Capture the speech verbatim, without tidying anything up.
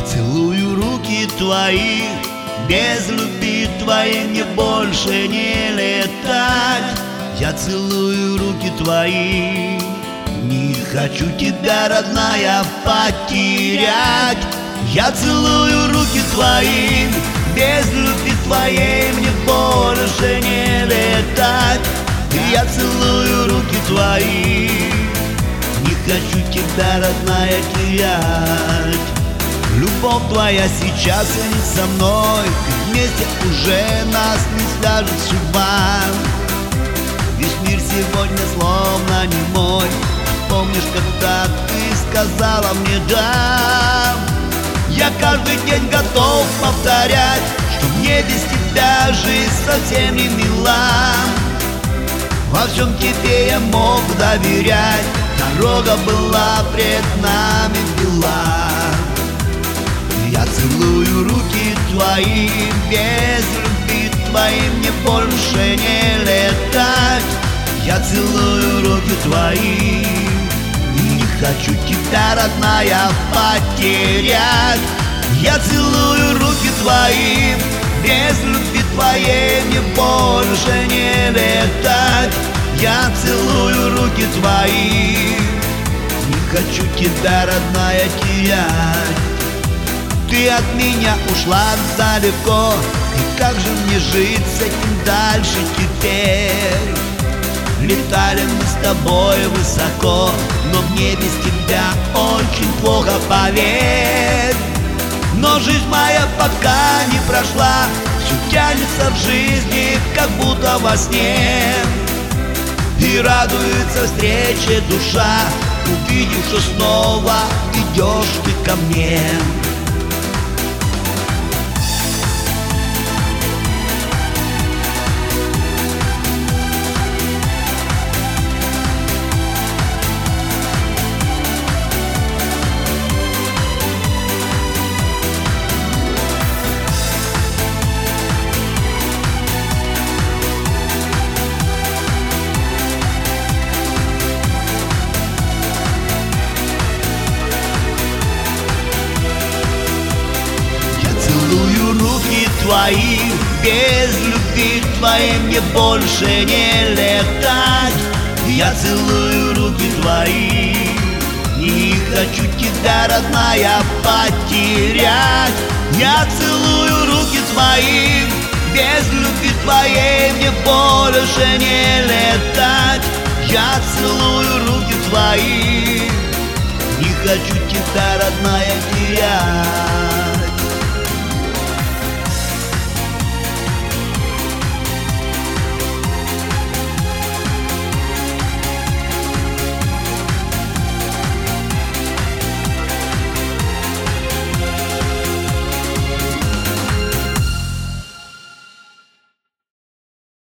целую руки твои, без любви твоей мне больше не летать. Я целую руки твои, не хочу тебя, родная, потерять. Я целую руки твои, без любви твоей мне больше не летать. Я целую руки твои, не хочу тебя, родная, терять. Любовь твоя сейчас не со мной, вместе уже нас не свяжет судьба. Весь мир сегодня словно не мой. Помнишь, когда ты сказала мне «да»? Я каждый день готов повторять, что мне без тебя жизнь совсем не мила. Во всем тебе я мог доверять, дорога была пред нами бела. Я целую руки твои, без любви твоей мне больше не летать. Я целую руки твои, не хочу тебя, родная, потерять. Я целую руки твои, без любви твоей мне больше не летать. Я целую руки твои, не хочу тебя, родная, терять. Ты от меня ушла далеко, и как же мне жить с этим дальше теперь? Летали мы с тобой высоко, но мне без тебя очень плохо, поверь. Но жизнь моя пока не прошла, все тянется в жизни, как будто во сне. И радуется встрече душа, увидев, что снова идешь ты ко мне. Руки твои, без любви твоей мне больше не летать. Я целую руки твои, не хочу тебя, родная, потерять. Я целую руки твои, без любви твоей мне больше не летать. Я целую руки твои, не хочу тебя, родная, терять.